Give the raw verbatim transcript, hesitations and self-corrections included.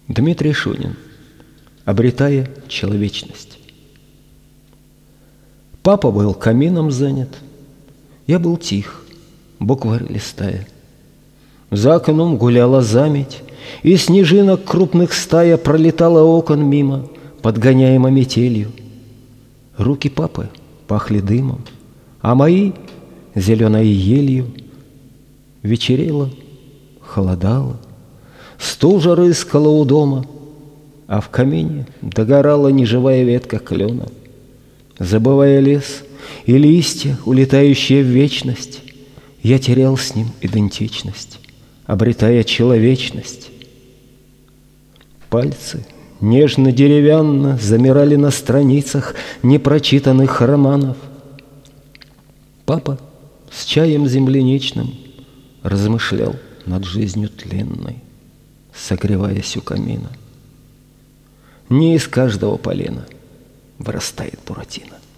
Дмитрий Шунин. Обретая человечность. Папа был камином занят, я был тих, букварь листая. За окном гуляла заметь, и снежинок крупных стая пролетала окон мимо, подгоняема метелью. Руки папы пахли дымом, а мои — зеленой елью. Вечерело, холодало, стужа рыскала у дома, а в камине догорала неживая ветка клена. Забывая лес и листья, улетающие в вечность, я терял с ним идентичность, обретая человечность. Пальцы нежно-деревянно замирали на страницах непрочитанных романов. Папа с чаем земляничным размышлял над жизнью тленной, согреваясь у камина. Не из каждого полена вырастает буратино.